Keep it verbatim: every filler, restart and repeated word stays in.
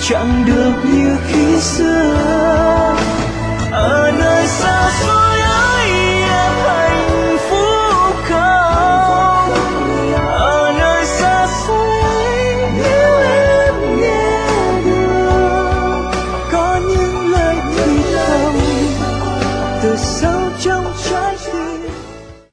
chẳng được như khi xưa ở nơi xa xôi.